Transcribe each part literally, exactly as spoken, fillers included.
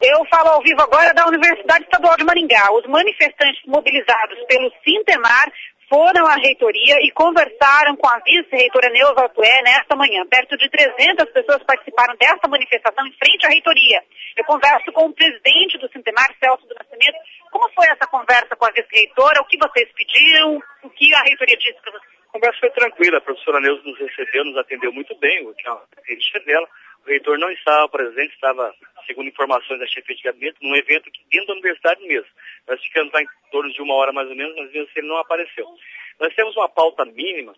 Eu falo ao vivo agora da Universidade Estadual de Maringá. Os manifestantes mobilizados pelo Sintemar foram à reitoria e conversaram com a vice-reitora Neuza Atué nesta manhã. Perto de trezentas pessoas participaram dessa manifestação em frente à reitoria. Eu converso com o presidente do Sintemar, Celso do Nascimento. Como foi essa conversa com a vice-reitora? O que vocês pediram? O que a reitoria disse para vocês? A conversa foi tranquila. A professora Neuza nos recebeu, nos atendeu muito bem, o que é uma característica dela. O reitor não estava presente, estava, segundo informações da chefia de gabinete, num evento aqui dentro da universidade mesmo. Nós ficamos lá em torno de uma hora mais ou menos, mas mesmo ele não apareceu. Nós temos uma pauta mínima,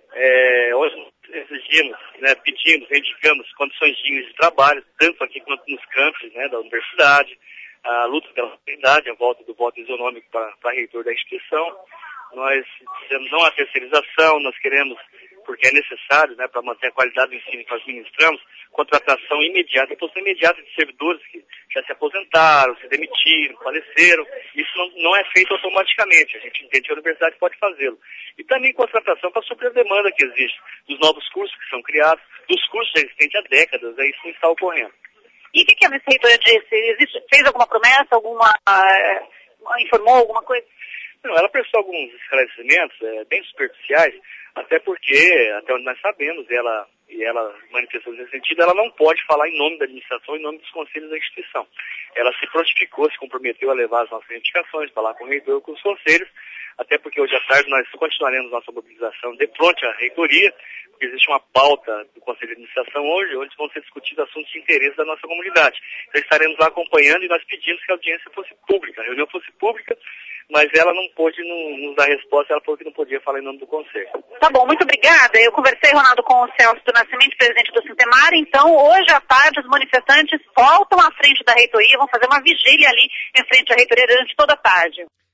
é, hoje exigimos, né, pedimos, reivindicamos condições dignas de trabalho, tanto aqui quanto nos campos, né, da universidade, a luta pela sociedade, a volta do voto isonômico para reitor da instituição. Nós dizemos não a terceirização, nós queremos, porque é necessário, né, para manter a qualidade do ensino que nós ministramos, contratação imediata, posição imediata de servidores que já se aposentaram, se demitiram, faleceram. Isso não, não é feito automaticamente, a gente entende que a universidade pode fazê-lo. E também contratação para suprir a demanda que existe, dos novos cursos que são criados, dos cursos já existentes há décadas, aí isso não está ocorrendo. E o que, que a vice-reitora disse? Existe, fez alguma promessa, alguma, uh, informou alguma coisa? Não, ela prestou alguns esclarecimentos é, bem superficiais, até porque, até onde nós sabemos, ela, e ela manifestou nesse sentido, ela não pode falar em nome da administração, em nome dos conselhos da instituição. Ela se prontificou, se comprometeu a levar as nossas reivindicações, falar com o reitor, com os conselhos, até porque hoje à tarde nós continuaremos nossa mobilização de fronte à reitoria, porque existe uma pauta do Conselho de Administração hoje, onde vão ser discutidos assuntos de interesse da nossa comunidade. Então estaremos lá acompanhando e nós pedimos que a audiência fosse pública, a reunião fosse pública, mas ela não pôde nos dar resposta, ela falou que não podia falar em nome do Conselho. Tá bom, muito obrigada. Eu conversei, Ronaldo, com o Celso do Nascimento, presidente do Sintemar. Então, hoje à tarde, os manifestantes voltam à frente da reitoria, vão fazer uma vigília ali em frente à reitoria durante toda a tarde.